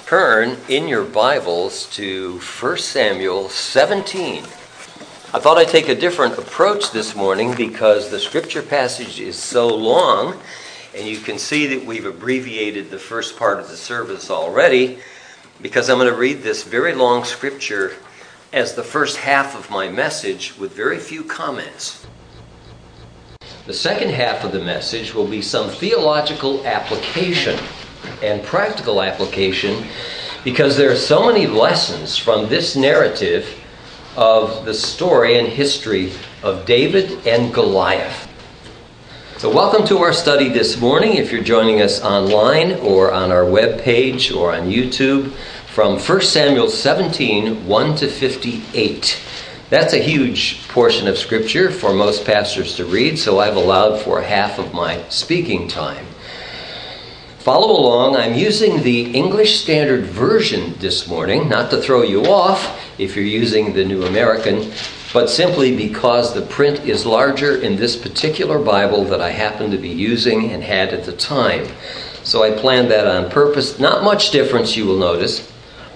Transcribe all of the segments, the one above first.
Turn in your Bibles to 1 Samuel 17. I thought I'd take a different approach this morning because the scripture passage is so long, and you can see that we've abbreviated the first part of the service already, because I'm going to read this very long scripture as the first half of my message with very few comments. The second half of the message will be some theological application and practical application, because there are so many lessons from this narrative of the story and history of David and Goliath. So welcome to our study this morning, if you're joining us online or on our webpage or on YouTube, from 1 Samuel 17, 1 to 58. That's a huge portion of scripture for most pastors to read, so I've allowed for half of my speaking time. Follow along. I'm using the English Standard Version this morning, not to throw you off if you're using the New American, but simply because the print is larger in this particular Bible that I happen to be using and had at the time. So I planned that on purpose. Not much difference, you will notice.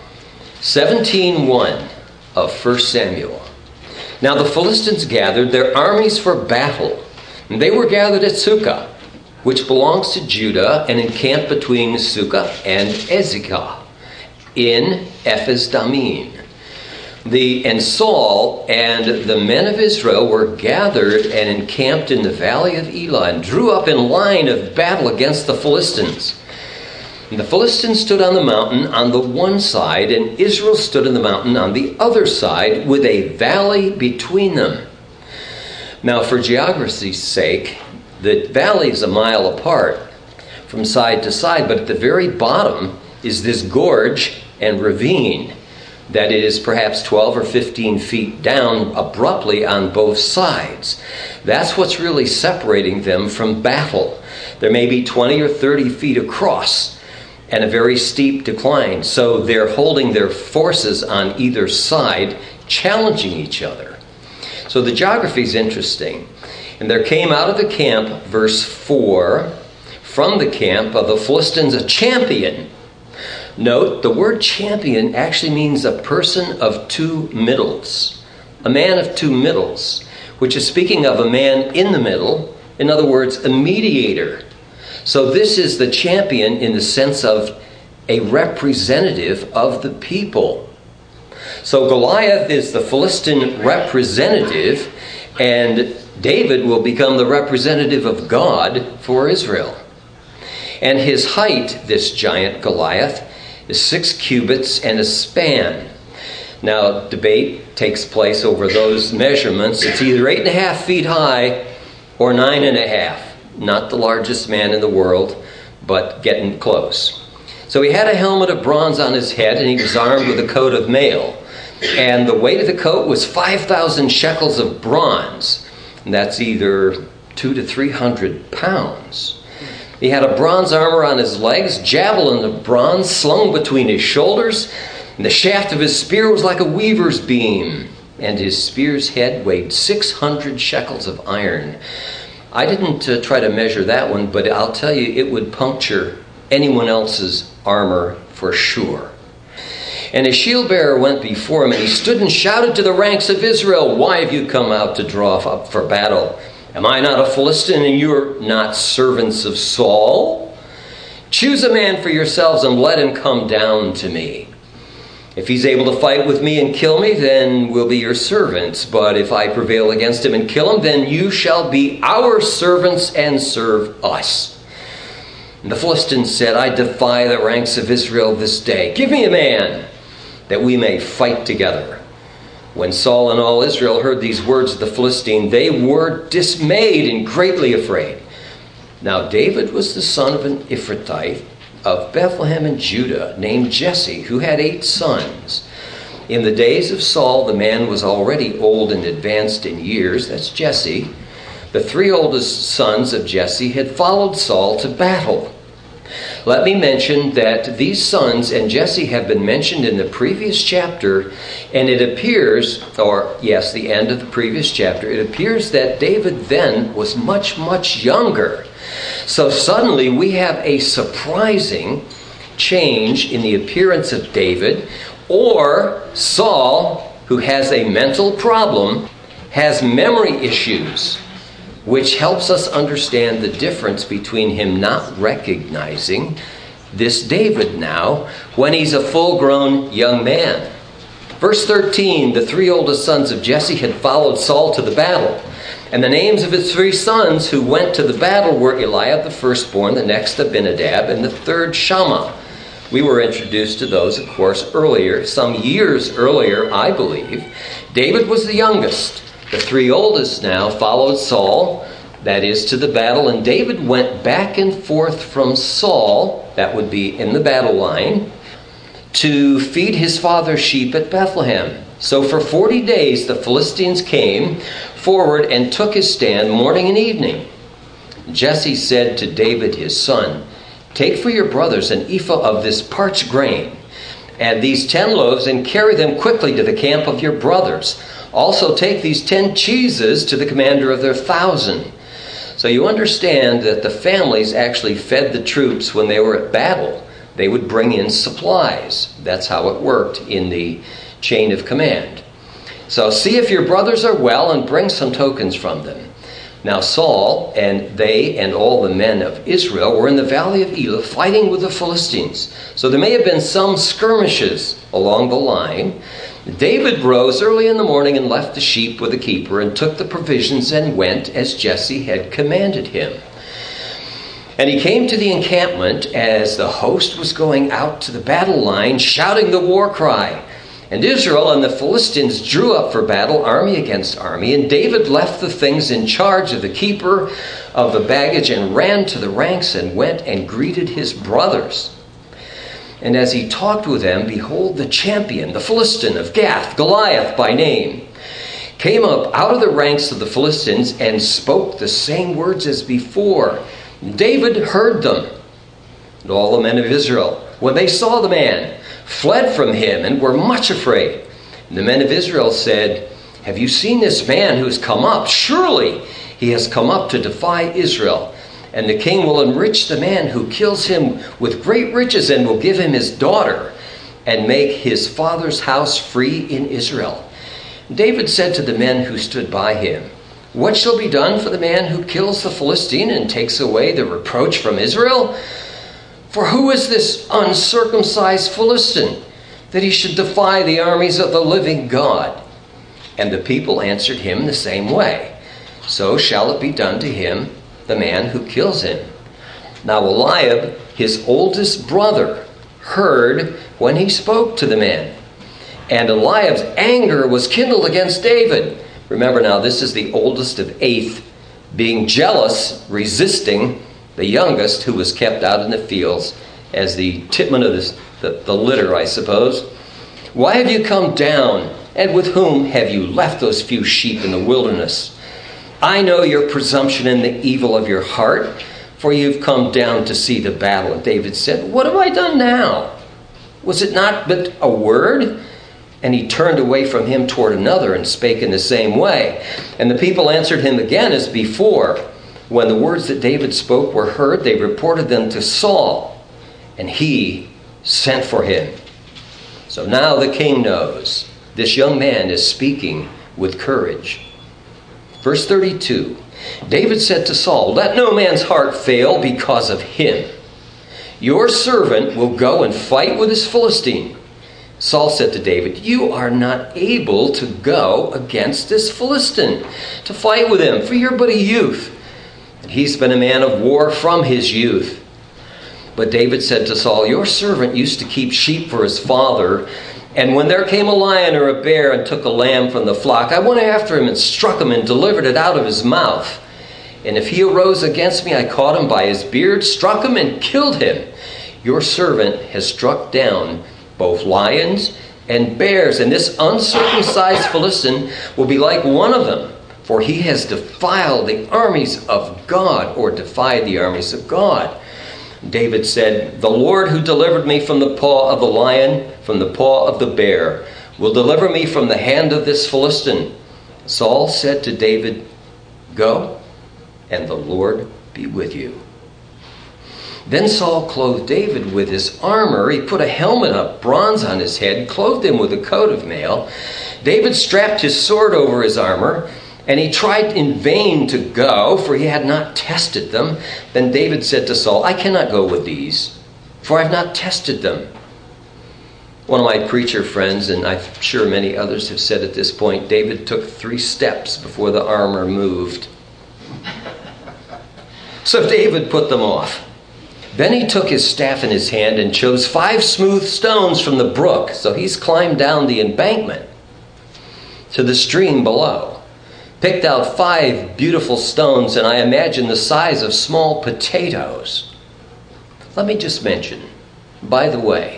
17:1 of 1 Samuel. Now the Philistines gathered their armies for battle, and they were gathered at Sukkah, which belongs to Judah, and encamped between Sukkah and Ezekah in Ephes-Dammim. And Saul and the men of Israel were gathered and encamped in the valley of Elah, and drew up in line of battle against the Philistines. And the Philistines stood on the mountain on the one side, and Israel stood on the mountain on the other side, with a valley between them. Now, for geography's sake, the valley is a mile apart from side to side, but at the very bottom is this gorge and ravine that is perhaps 12 or 15 feet down abruptly on both sides. That's what's really separating them from battle. There may be 20 or 30 feet across and a very steep decline, so they're holding their forces on either side, challenging each other. So the geography is interesting. And there came out of the camp, verse 4, from the camp of the Philistines a champion. Note, the word champion actually means a person of two middles. A man of two middles, which is speaking of a man in the middle. In other words, a mediator. So this is the champion in the sense of a representative of the people. So Goliath is the Philistine representative, and David will become the representative of God for Israel. And his height, this giant Goliath, is 6 cubits and a span. Now, debate takes place over those measurements. It's either 8.5 feet high or 9.5. Not the largest man in the world, but getting close. So he had a helmet of bronze on his head, and he was armed with a coat of mail. And the weight of the coat was 5,000 shekels of bronze. And that's either 200 to 300 pounds. He had a bronze armor on his legs, javelin of bronze slung between his shoulders, and the shaft of his spear was like a weaver's beam, and his spear's head weighed 600 shekels of iron. I didn't try to measure that one, but I'll tell you, it would puncture anyone else's armor for sure. And his shield bearer went before him, and he stood and shouted to the ranks of Israel, "Why have you come out to draw up for battle? Am I not a Philistine, and you are not servants of Saul? Choose a man for yourselves and let him come down to me. If he's able to fight with me and kill me, then we'll be your servants. But if I prevail against him and kill him, then you shall be our servants and serve us." And the Philistines said, "I defy the ranks of Israel this day. Give me a man, that we may fight together." When Saul and all Israel heard these words of the Philistine, they were dismayed and greatly afraid. Now David was the son of an Ephrathite of Bethlehem in Judah, named Jesse, who had 8 sons. In the days of Saul, the man was already old and advanced in years. That's Jesse. The 3 oldest sons of Jesse had followed Saul to battle. Let me mention that these sons and Jesse have been mentioned in the previous chapter, and it appears, the end of the previous chapter, it appears that David then was much, much younger. So suddenly we have a surprising change in the appearance of David, or Saul, who has a mental problem, has memory issues, which helps us understand the difference between him not recognizing this David now when he's a full-grown young man. Verse 13, the 3 oldest sons of Jesse had followed Saul to the battle. And the names of his 3 sons who went to the battle were Eliab the firstborn, the next Abinadab, and the third Shammah. We were introduced to those, of course, earlier, some years earlier, I believe. David was the youngest. The 3 oldest now followed Saul, that is, to the battle, and David went back and forth from Saul, that would be in the battle line, to feed his father's sheep at Bethlehem. So for 40 days the Philistines came forward and took his stand morning and evening. Jesse said to David his son, "Take for your brothers an ephah of this parched grain, add these 10 loaves and carry them quickly to the camp of your brothers. Also take these 10 cheeses to the commander of their 1,000. So you understand that the families actually fed the troops when they were at battle. They would bring in supplies. That's how it worked in the chain of command. So see if your brothers are well and bring some tokens from them." Now Saul and they and all the men of Israel were in the valley of Elah fighting with the Philistines. So there may have been some skirmishes along the line. David rose early in the morning and left the sheep with the keeper and took the provisions and went as Jesse had commanded him. And he came to the encampment as the host was going out to the battle line, shouting the war cry. And Israel and the Philistines drew up for battle, army against army. And David left the things in charge of the keeper of the baggage and ran to the ranks and went and greeted his brothers. And as he talked with them, behold, the champion, the Philistine of Gath, Goliath by name, came up out of the ranks of the Philistines and spoke the same words as before. David heard them. And all the men of Israel, when they saw the man, fled from him and were much afraid. And the men of Israel said, "Have you seen this man who has come up? Surely he has come up to defy Israel. And the king will enrich the man who kills him with great riches and will give him his daughter and make his father's house free in Israel." David said to the men who stood by him, "What shall be done for the man who kills the Philistine and takes away the reproach from Israel? For who is this uncircumcised Philistine, that he should defy the armies of the living God?" And the people answered him the same way. "So shall it be done to him, the man who kills him." Now Eliab, his oldest brother, heard when he spoke to the men. And Eliab's anger was kindled against David. Remember now, this is the oldest of 8, being jealous, resisting the youngest, who was kept out in the fields as the tipman of the litter, I suppose. "Why have you come down, and with whom have you left those few sheep in the wilderness? I know your presumption and the evil of your heart, for you've come down to see the battle." And David said, "What have I done now? Was it not but a word?" And he turned away from him toward another and spake in the same way. And the people answered him again as before. When the words that David spoke were heard, they reported them to Saul, and he sent for him. So now the king knows this young man is speaking with courage. Verse 32, David said to Saul, "Let no man's heart fail because of him. Your servant will go and fight with this Philistine." Saul said to David, "You are not able to go against this Philistine, to fight with him, for you're but a youth. He's been a man of war from his youth." But David said to Saul, "Your servant used to keep sheep for his father, and when there came a lion or a bear and took a lamb from the flock, I went after him and struck him and delivered it out of his mouth. And if he arose against me, I caught him by his beard, struck him, and killed him. Your servant has struck down both lions and bears, and this uncircumcised Philistine will be like one of them, for he has defiled the armies of God," or defied the armies of God. David said, "The Lord who delivered me from the paw of the lion, from the paw of the bear, will deliver me from the hand of this Philistine." Saul said to David, "Go, and the Lord be with you." Then Saul clothed David with his armor. He put a helmet of bronze on his head, clothed him with a coat of mail. David strapped his sword over his armor, and he tried in vain to go, for he had not tested them. Then David said to Saul, I cannot go with these, for I have not tested them. One of my preacher friends, and I'm sure many others have said at this point, David took 3 steps before the armor moved. So David put them off. Then he took his staff in his hand and chose 5 smooth stones from the brook. So he's climbed down the embankment to the stream below. Picked out 5 beautiful stones, and I imagine the size of small potatoes. Let me just mention, by the way,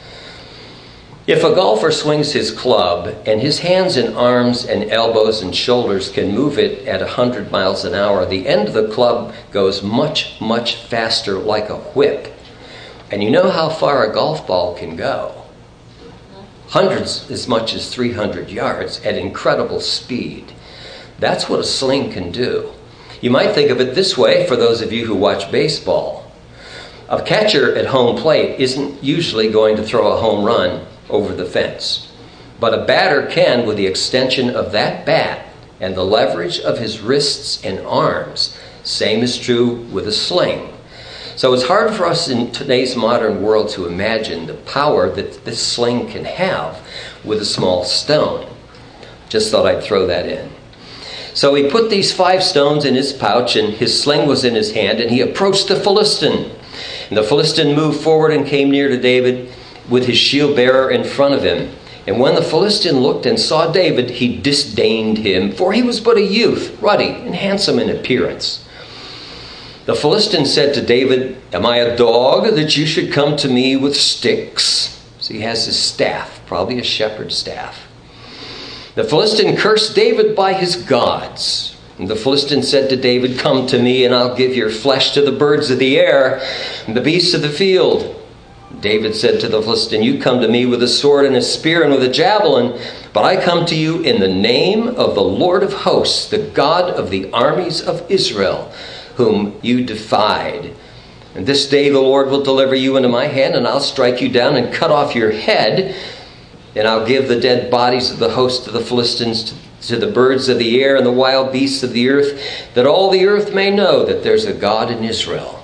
if a golfer swings his club and his hands and arms and elbows and shoulders can move it at 100 miles an hour, the end of the club goes much, much faster like a whip. And you know how far a golf ball can go. Hundreds as much as 300 yards at incredible speed. That's what a sling can do. You might think of it this way for those of you who watch baseball. A catcher at home plate isn't usually going to throw a home run over the fence. But a batter can, with the extension of that bat and the leverage of his wrists and arms. Same is true with a sling. So it's hard for us in today's modern world to imagine the power that this sling can have with a small stone. Just thought I'd throw that in. So he put these 5 stones in his pouch, and his sling was in his hand, and he approached the Philistine. And the Philistine moved forward and came near to David, with his shield bearer in front of him. And when the Philistine looked and saw David, he disdained him, for he was but a youth, ruddy and handsome in appearance. The Philistine said to David, Am I a dog that you should come to me with sticks? So he has his staff, probably a shepherd's staff. The Philistine cursed David by his gods. And the Philistine said to David, Come to me, and I'll give your flesh to the birds of the air and the beasts of the field. David said to the Philistine, You come to me with a sword and a spear and with a javelin, but I come to you in the name of the Lord of hosts, the God of the armies of Israel, whom you defied. And this day the Lord will deliver you into my hand, and I'll strike you down and cut off your head, and I'll give the dead bodies of the host of the Philistines to the birds of the air and the wild beasts of the earth, that all the earth may know that there's a God in Israel.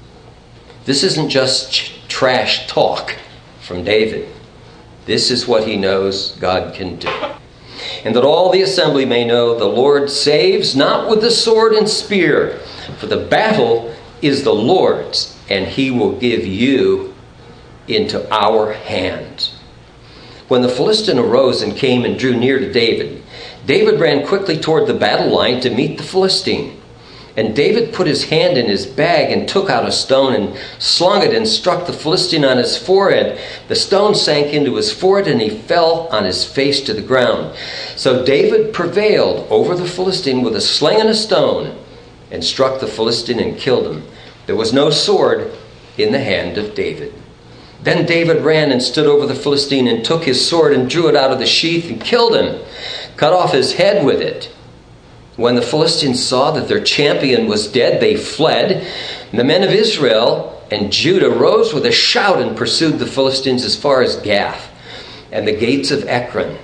This isn't just trash talk from David. This is what he knows God can do. And that all the assembly may know the Lord saves, not with the sword and spear, for the battle is the Lord's, and he will give you into our hands. When the Philistine arose and came and drew near to David, David ran quickly toward the battle line to meet the Philistine. And David put his hand in his bag and took out a stone and slung it and struck the Philistine on his forehead. The stone sank into his forehead and he fell on his face to the ground. So David prevailed over the Philistine with a sling and a stone and struck the Philistine and killed him. There was no sword in the hand of David. Then David ran and stood over the Philistine and took his sword and drew it out of the sheath and killed him, cut off his head with it. When the Philistines saw that their champion was dead, they fled. And the men of Israel and Judah rose with a shout and pursued the Philistines as far as Gath and the gates of Ekron,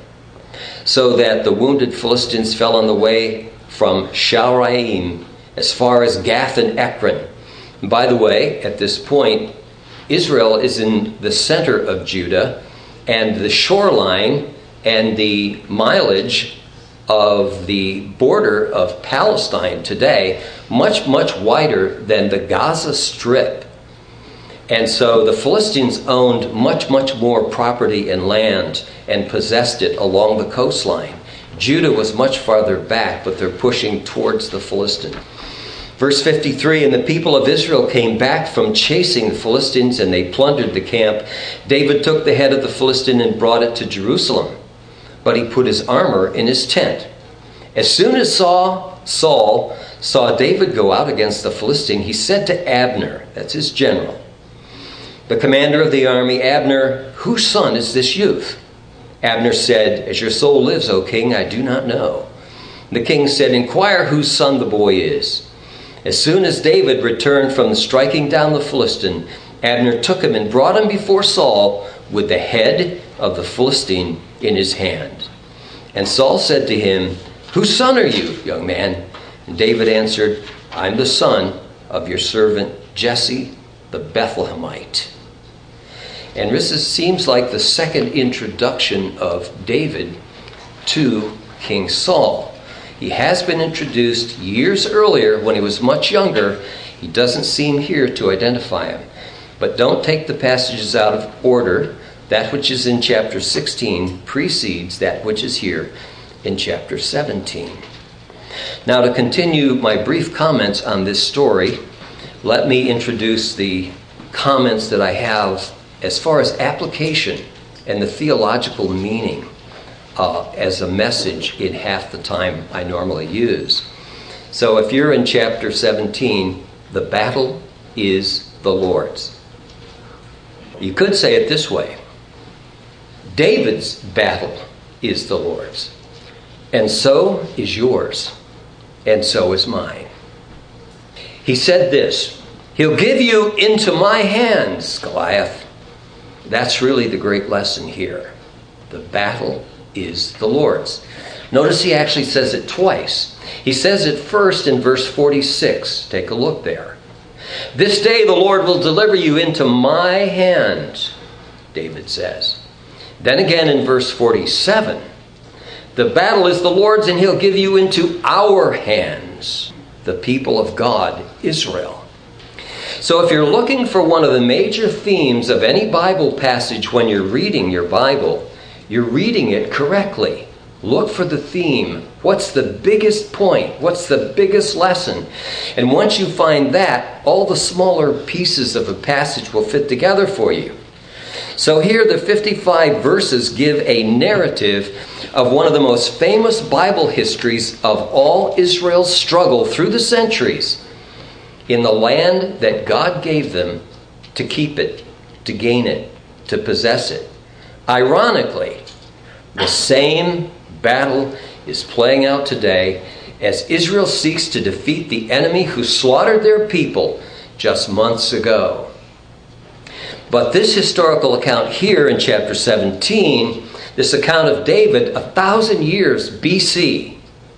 so that the wounded Philistines fell on the way from Shaaraim as far as Gath and Ekron. And by the way, at this point, Israel is in the center of Judah, and the shoreline and the mileage of the border of Palestine today much, much wider than the Gaza Strip. And so the Philistines owned much, much more property and land and possessed it along the coastline. Judah was much farther back, but they're pushing towards the Philistines. Verse 53, and the people of Israel came back from chasing the Philistines, and they plundered the camp. David took the head of the Philistine and brought it to Jerusalem, but he put his armor in his tent. As soon as Saul saw David go out against the Philistine, he said to Abner, that's his general, the commander of the army, Abner, whose son is this youth? Abner said, As your soul lives, O king, I do not know. The king said, Inquire whose son the boy is. As soon as David returned from striking down the Philistine, Abner took him and brought him before Saul with the head of the Philistine in his hand. And Saul said to him, "Whose son are you, young man?" And David answered, "I'm the son of your servant Jesse the Bethlehemite." And this seems like the second introduction of David to King Saul. He has been introduced years earlier when he was much younger. He doesn't seem here to identify him. But don't take the passages out of order. That which is in chapter 16 precedes that which is here in chapter 17. Now, to continue my brief comments on this story, let me introduce the comments that I have as far as application and the theological meaning as a message in half the time I normally use. So if you're in chapter 17, the battle is the Lord's. You could say it this way: David's battle is the Lord's, and so is yours, and so is mine. He said this, "He'll give you into my hands, Goliath." That's really the great lesson here. The battle is the Lord's. Notice he actually says it twice. He says it first in verse 46. Take a look there. "This day the Lord will deliver you into my hand," David says. Then again in verse 47, "The battle is the Lord's and he'll give you into our hands," the people of God, Israel. So if you're looking for one of the major themes of any Bible passage when you're reading your Bible, you're reading it correctly. Look for the theme. What's the biggest point? What's the biggest lesson? And once you find that, all the smaller pieces of a passage will fit together for you. So here the 55 verses give a narrative of one of the most famous Bible histories of all Israel's struggle through the centuries in the land that God gave them to keep it, to gain it, to possess it. Ironically, the same battle is playing out today as Israel seeks to defeat the enemy who slaughtered their people just months ago. But this historical account here in chapter 17, this account of David 1,000 years BC,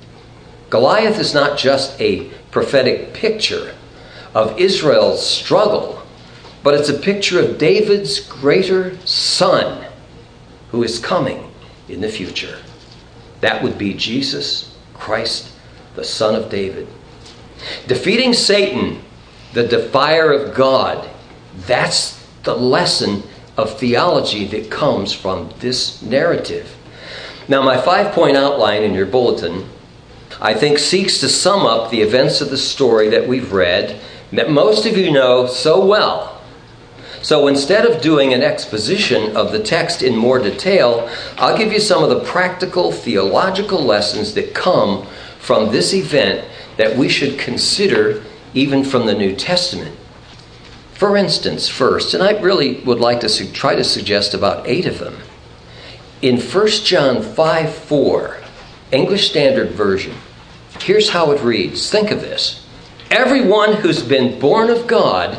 Goliath is not just a prophetic picture of Israel's struggle, but it's a picture of David's greater son who is coming in the future. That would be Jesus Christ, the Son of David. Defeating Satan, the defier of God, that's the lesson of theology that comes from this narrative. Now, my 5-point outline in your bulletin, I think, seeks to sum up the events of the story that we've read, that most of you know so well. So instead of doing an exposition of the text in more detail, I'll give you some of the practical theological lessons that come from this event that we should consider even from the New Testament. For instance, first, and I really would like to try to suggest about 8 of them. In 1 John 5:4, English Standard Version, here's how it reads. Think of this. "Everyone who's been born of God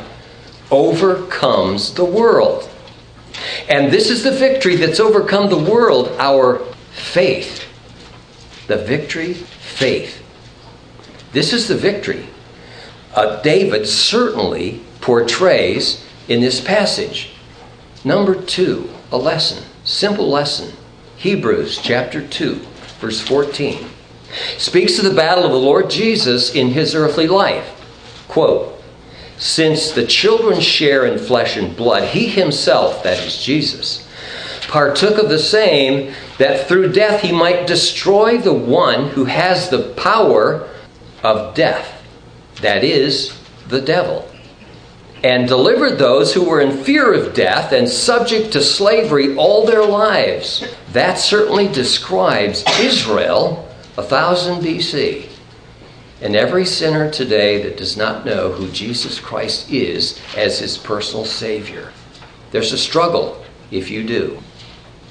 overcomes the world. And this is the victory that's overcome the world, our faith." The victory, faith. This is the victory David certainly portrays in this passage. Number 2, a lesson, simple lesson. Hebrews chapter 2, verse 14. Speaks of the battle of the Lord Jesus in his earthly life. Quote, "Since the children share in flesh and blood, he himself," that is Jesus, "partook of the same, that through death he might destroy the one who has the power of death, that is, the devil, and delivered those who were in fear of death and subject to slavery all their lives." That certainly describes Israel 1000 BC. And every sinner today that does not know who Jesus Christ is as his personal Savior. There's a struggle if you do.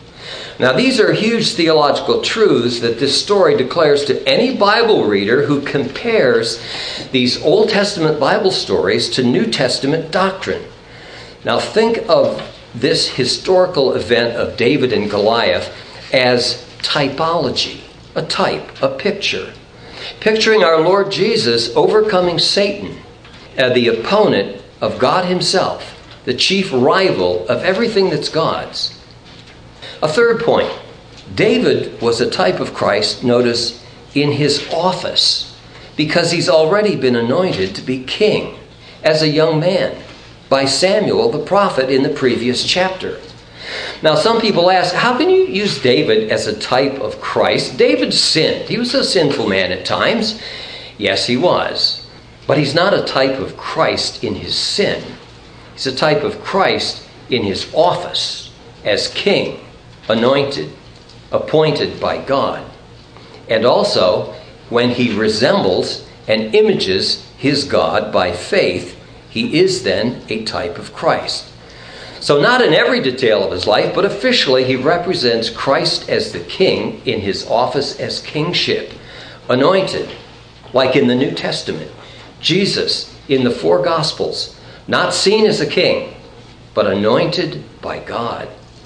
Now, these are huge theological truths that this story declares to any Bible reader who compares these Old Testament Bible stories to New Testament doctrine. Now, think of this historical event of David and Goliath as typology, a type, a picture. Picturing our Lord Jesus overcoming Satan, the opponent of God himself, the chief rival of everything that's God's. A third point, David was a type of Christ, notice, in his office, because he's already been anointed to be king as a young man by Samuel the prophet in the previous chapter. Now, some people ask, how can you use David as a type of Christ? David sinned. He was a sinful man at times. Yes, he was. But he's not a type of Christ in his sin. He's a type of Christ in his office as king, anointed, appointed by God. And also, when he resembles and images his God by faith, he is then a type of Christ. So not in every detail of his life, but officially he represents Christ as the king in his office as kingship, anointed, like in the New Testament. Jesus in the four Gospels, not seen as a king, but anointed by God.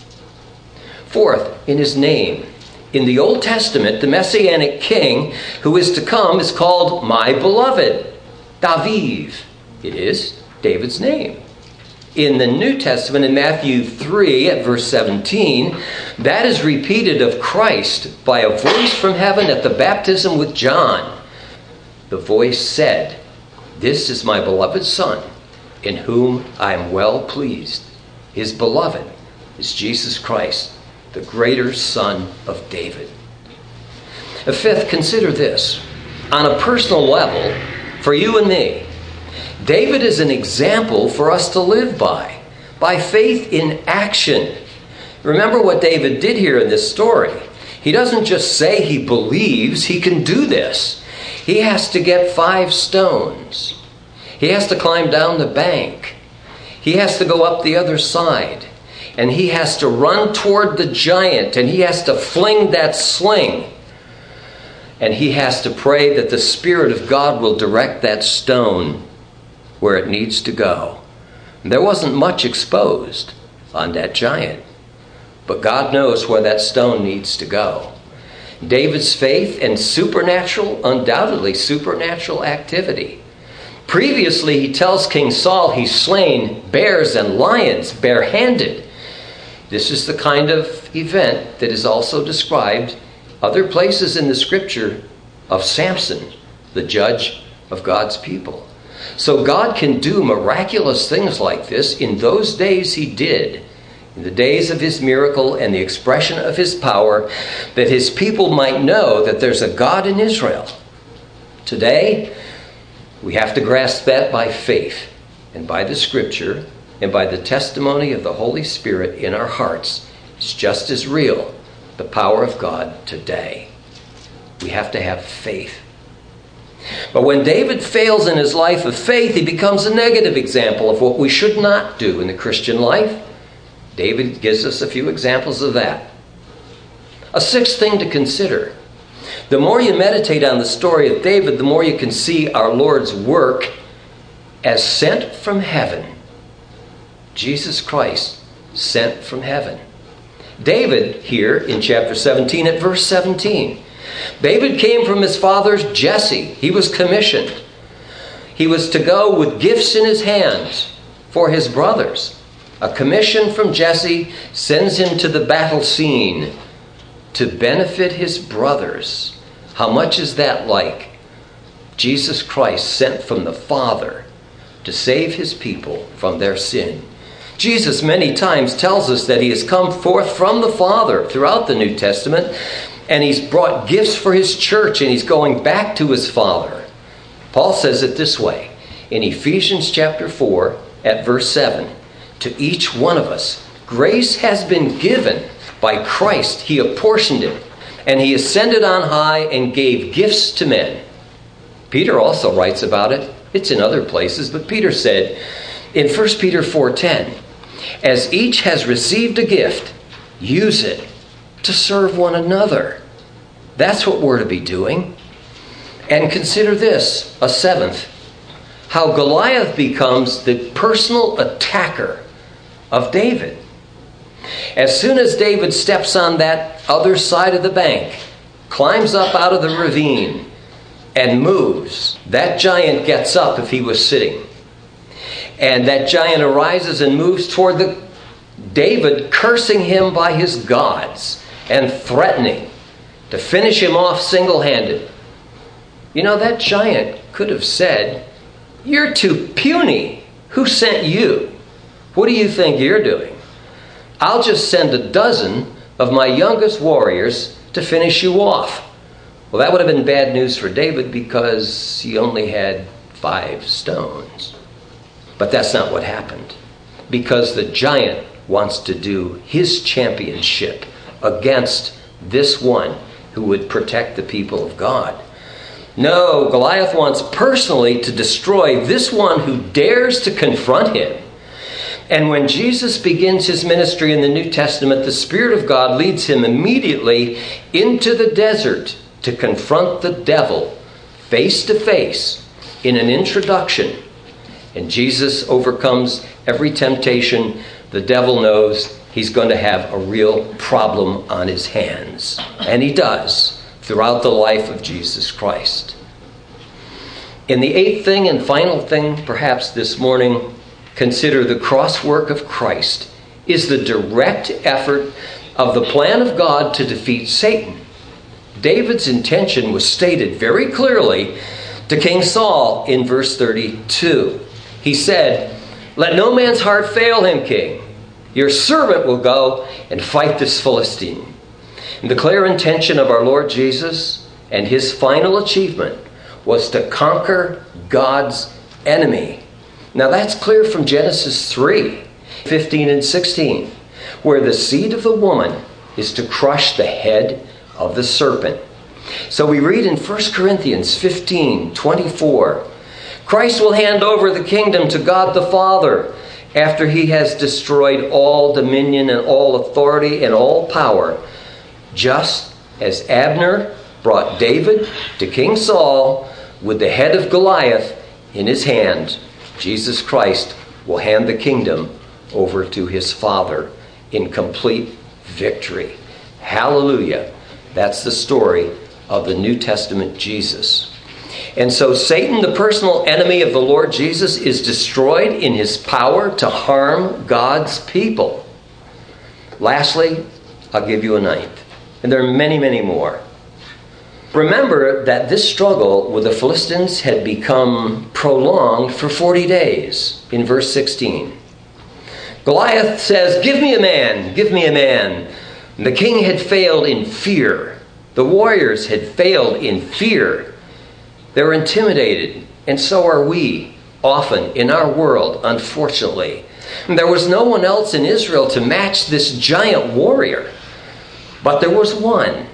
Fourth, in his name. In the Old Testament, the Messianic king who is to come is called my beloved, Daviv. It is David's name. In the New Testament, in Matthew 3 at verse 17, that is repeated of Christ by a voice from heaven at the baptism with John. The voice said, "This is my beloved Son, in whom I am well pleased." His beloved is Jesus Christ, the greater Son of David. Fifth, consider this. On a personal level, for you and me, David is an example for us to live by faith in action. Remember what David did here in this story. He doesn't just say he believes, he can do this. He has to get 5 stones. He has to climb down the bank. He has to go up the other side. And he has to run toward the giant, and he has to fling that sling. And he has to pray that the Spirit of God will direct that stone where it needs to go. There wasn't much exposed on that giant, but God knows where that stone needs to go. David's faith and undoubtedly supernatural activity. Previously, he tells King Saul he's slain bears and lions barehanded. This is the kind of event that is also described other places in the scripture of Samson, the judge of God's people. So God can do miraculous things like this. In those days he did. In the days of his miracle and the expression of his power, that his people might know that there's a God in Israel. Today, we have to grasp that by faith and by the scripture and by the testimony of the Holy Spirit in our hearts. It's just as real, the power of God today. We have to have faith. But when David fails in his life of faith, he becomes a negative example of what we should not do in the Christian life. David gives us a few examples of that. A sixth thing to consider. The more you meditate on the story of David, the more you can see our Lord's work as sent from heaven. Jesus Christ sent from heaven. David here in chapter 17 at verse 17. David came from his father Jesse. He was commissioned. He was to go with gifts in his hands for his brothers. A commission from Jesse sends him to the battle scene to benefit his brothers. How much is that like? Jesus Christ sent from the Father to save his people from their sin. Jesus many times tells us that he has come forth from the Father throughout the New Testament, and he's brought gifts for his church, and he's going back to his Father. Paul says it this way in Ephesians chapter 4 at verse 7. To each one of us, grace has been given by Christ. He apportioned it, and he ascended on high and gave gifts to men. Peter also writes about it. It's in other places, but Peter said in 1 Peter 4:10, as each has received a gift, use it to serve one another. That's what we're to be doing. And consider this, a seventh, how Goliath becomes the personal attacker of David. As soon as David steps on that other side of the bank, climbs up out of the ravine, and moves, that giant gets up if he was sitting. And that giant arises and moves toward David, cursing him by his gods and threatening to finish him off single-handed. You know, that giant could have said, "You're too puny. Who sent you? What do you think you're doing? I'll just send a dozen of my youngest warriors to finish you off." Well, that would have been bad news for David because he only had 5 stones. But that's not what happened, because the giant wants to do his championship against this one who would protect the people of God. No, Goliath wants personally to destroy this one who dares to confront him. And when Jesus begins his ministry in the New Testament, the Spirit of God leads him immediately into the desert to confront the devil face to face in an introduction. And Jesus overcomes every temptation. The devil knows he's going to have a real problem on his hands. And he does throughout the life of Jesus Christ. In the 8th thing and final thing, perhaps this morning, consider the cross work of Christ is the direct effort of the plan of God to defeat Satan. David's intention was stated very clearly to King Saul in verse 32. He said, "Let no man's heart fail him, king. Your servant will go and fight this Philistine." And the clear intention of our Lord Jesus and his final achievement was to conquer God's enemy. Now that's clear from Genesis 3:15 and 16, where the seed of the woman is to crush the head of the serpent. So we read in 1 Corinthians 15:24, Christ will hand over the kingdom to God the Father after he has destroyed all dominion and all authority and all power, just as Abner brought David to King Saul with the head of Goliath in his hand. Jesus Christ will hand the kingdom over to his Father in complete victory. Hallelujah. That's the story of the New Testament Jesus. And so Satan, the personal enemy of the Lord Jesus, is destroyed in his power to harm God's people. Lastly, I'll give you a 9th. And there are many, many more. Remember that this struggle with the Philistines had become prolonged for 40 days in verse 16. Goliath says, "Give me a man, give me a man." And the king had failed in fear. The warriors had failed in fear. They were intimidated, and so are we often in our world, unfortunately. And there was no one else in Israel to match this giant warrior. But there was one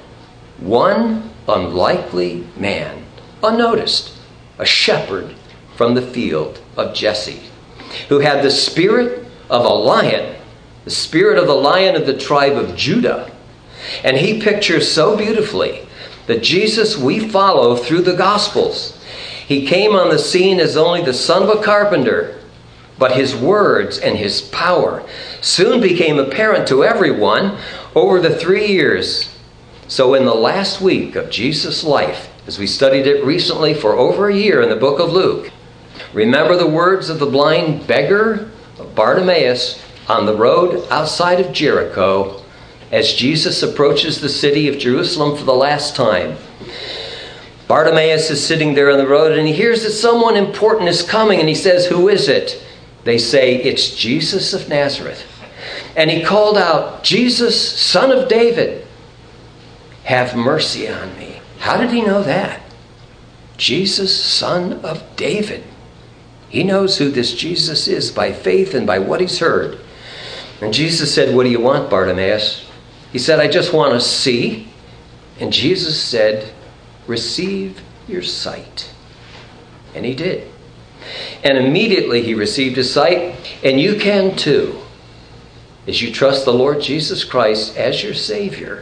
unlikely man, unnoticed, a shepherd from the field of Jesse, who had the spirit of a lion, the spirit of the lion of the tribe of Judah. And he pictures so beautifully the Jesus we follow through the Gospels. He came on the scene as only the son of a carpenter, but his words and his power soon became apparent to everyone over the 3 years. So in the last week of Jesus' life, as we studied it recently for over a year in the book of Luke, remember the words of the blind beggar of Bartimaeus on the road outside of Jericho as Jesus approaches the city of Jerusalem for the last time. Bartimaeus is sitting there on the road and he hears that someone important is coming and he says, "Who is it?" They say, "It's Jesus of Nazareth." And he called out, "Jesus, son of David, have mercy on me." How did he know that? Jesus, son of David. He knows who this Jesus is by faith and by what he's heard. And Jesus said, "What do you want, Bartimaeus?" He said, "I just want to see." And Jesus said, "Receive your sight." And he did. And immediately he received his sight. And you can too, as you trust the Lord Jesus Christ as your Savior.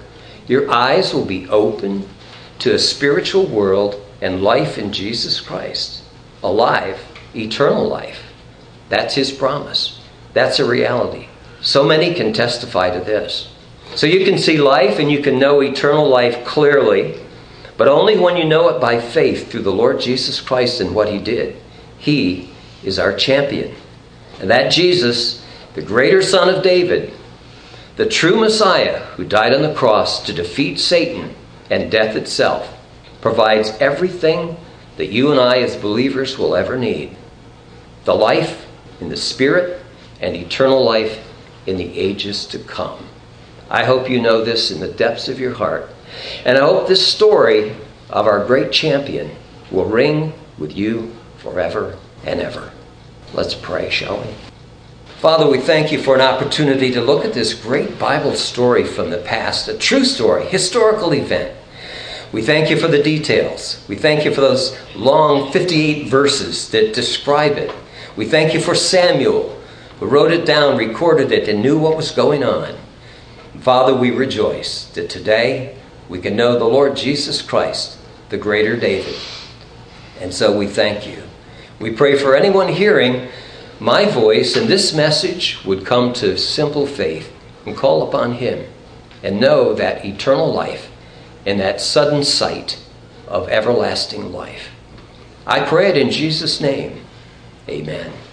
Your eyes will be open to a spiritual world and life in Jesus Christ. Alive, eternal life. That's his promise. That's a reality. So many can testify to this. So you can see life and you can know eternal life clearly, but only when you know it by faith through the Lord Jesus Christ and what he did. He is our champion. And that Jesus, the greater Son of David, the true Messiah who died on the cross to defeat Satan and death itself, provides everything that you and I as believers will ever need. The life in the Spirit and eternal life in the ages to come. I hope you know this in the depths of your heart. And I hope this story of our great champion will ring with you forever and ever. Let's pray, shall we? Father, we thank you for an opportunity to look at this great Bible story from the past, a true story, historical event. We thank you for the details. We thank you for those long 58 verses that describe it. We thank you for Samuel, who wrote it down, recorded it, and knew what was going on. Father, we rejoice that today we can know the Lord Jesus Christ, the greater David. And so we thank you. We pray for anyone hearing my voice and this message would come to simple faith and call upon him and know that eternal life and that sudden sight of everlasting life. I pray it in Jesus' name. Amen.